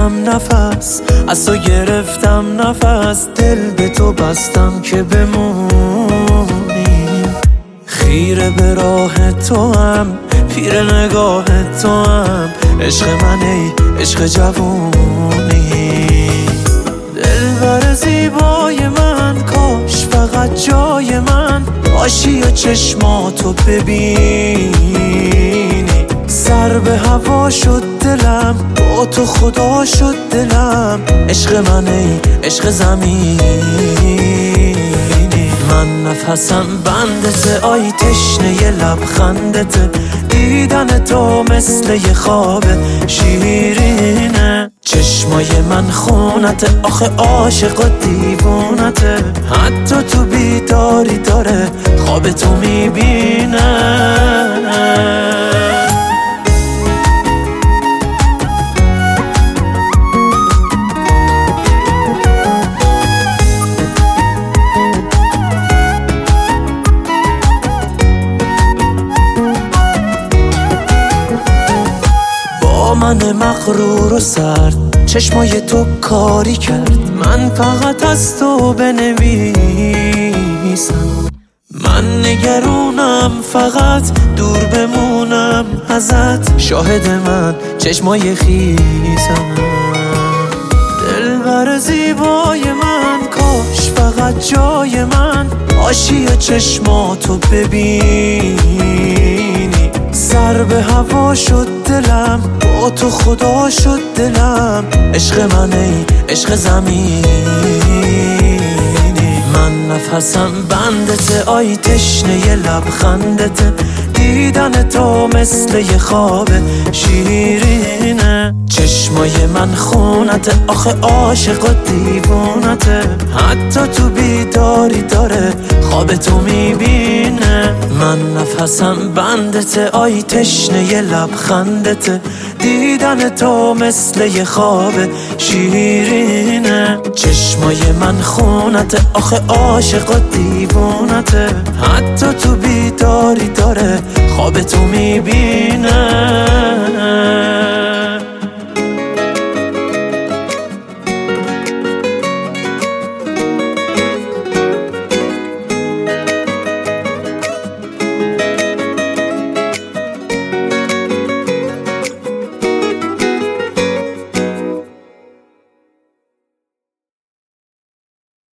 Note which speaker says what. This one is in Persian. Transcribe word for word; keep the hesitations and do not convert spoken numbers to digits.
Speaker 1: گرفتم نفس، از تو گرفتم نفس، دل به تو بستم که بمونی. خیره به راه تو هم، پیر نگاه تو هم، عشق من ای عشق جوونی. دلبر زیبای من، کاش فقط جای من باشی و چشماتو ببینی. سر به هوا شد دلم، با تو خدا شد دلم، عشق من ای عشق زمینی. من نفسم بندته، آی تشنه لبخندته، دیدن تو مثل یه خواب شیرینه. چشمای من خونته، آخه عاشق و دیوونته، حتی تو بیداری داره خواب تو میبینه. من مغرور و سرد چشمای تو کاری کرد، من فقط از تو بنویسم. من نگرونم فقط دور بمونم ازت، شاهد من چشمای خیسم. دلبر زیبای من، کاش فقط جای من باشی و چشماتو ببینی. سر به هوا شد دلم، با تو خدا شد دلم، عشق من ای عشق زمینی. من نفسم بندته، آی تشنه لبخندته، دیدن تو مثل یه خواب شیرینه. چشمای من خونته، آخه عاشق و دیوونته، حتی تو بیداری داره خواب تو میبینه. من نفسم بندته، آی تشنه لبخندته، دیدن تو مثل یه خواب شیرینه. چشمای من خونته، آخه عاشق و دیوونته، حتی تو بیداری داره خواب تو میبینه.